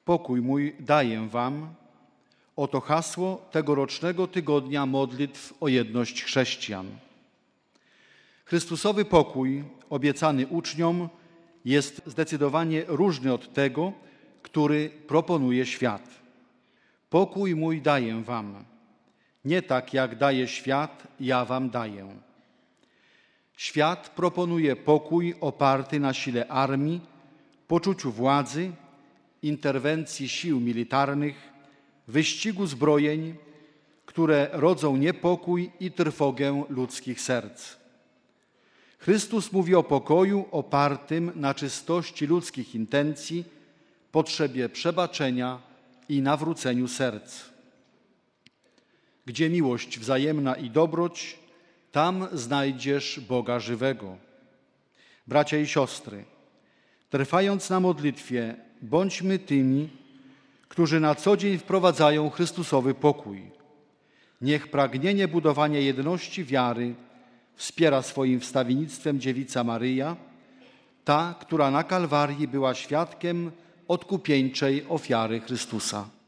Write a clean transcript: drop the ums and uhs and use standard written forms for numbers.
Pokój mój daję wam. Oto hasło tegorocznego tygodnia modlitw o jedność chrześcijan. Chrystusowy pokój obiecany uczniom jest zdecydowanie różny od tego, który proponuje świat. Pokój mój daję wam. Nie tak jak daje świat, ja wam daję. Świat proponuje pokój oparty na sile armii, poczuciu władzy, interwencji sił militarnych, wyścigu zbrojeń, które rodzą niepokój i trwogę ludzkich serc. Chrystus mówi o pokoju opartym na czystości ludzkich intencji, potrzebie przebaczenia i nawróceniu serc. Gdzie miłość wzajemna i dobroć, tam znajdziesz Boga żywego. Bracia i siostry, trwając na modlitwie, bądźmy tymi, którzy na co dzień wprowadzają Chrystusowy pokój. Niech pragnienie budowania jedności wiary wspiera swoim wstawiennictwem dziewica Maryja, ta, która na Kalwarii była świadkiem odkupieńczej ofiary Chrystusa.